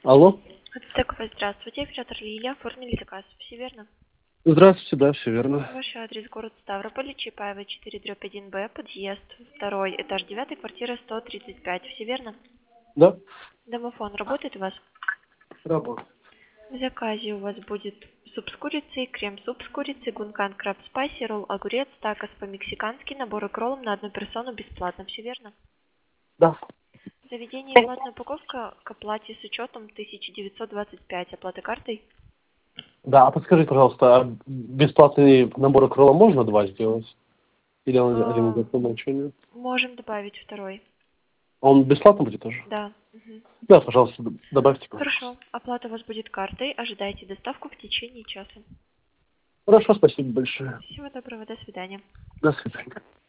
Алло. Такое, здравствуйте, оператор Лилия, оформили заказ, все верно? Здравствуйте, да, все верно. Ваш адрес город Ставрополь, Чапаева 4/1Б, подъезд, второй этаж, 9, квартира 135, все верно? Да? Домофон работает у вас? Работа. В заказе у вас будет суп с курицей, крем-суп с курицей, гункан краб спайси, ролл огурец, такос по-мексикански, набор к роллам на одну персону бесплатно, все верно? Да. Заведение платная упаковка к оплате с учетом 1925, оплата картой? Да, а подскажите, пожалуйста, а бесплатный набор крыла можно два сделать? Или он один идет по умолчанию? Можем добавить второй. А он бесплатно будет тоже? Да. Мгм. Да, пожалуйста, добавьте, пожалуйста. Хорошо. Оплата у вас будет картой. Ожидайте доставку в течение часа. Хорошо, спасибо большое. Всего доброго. До свидания. До свидания.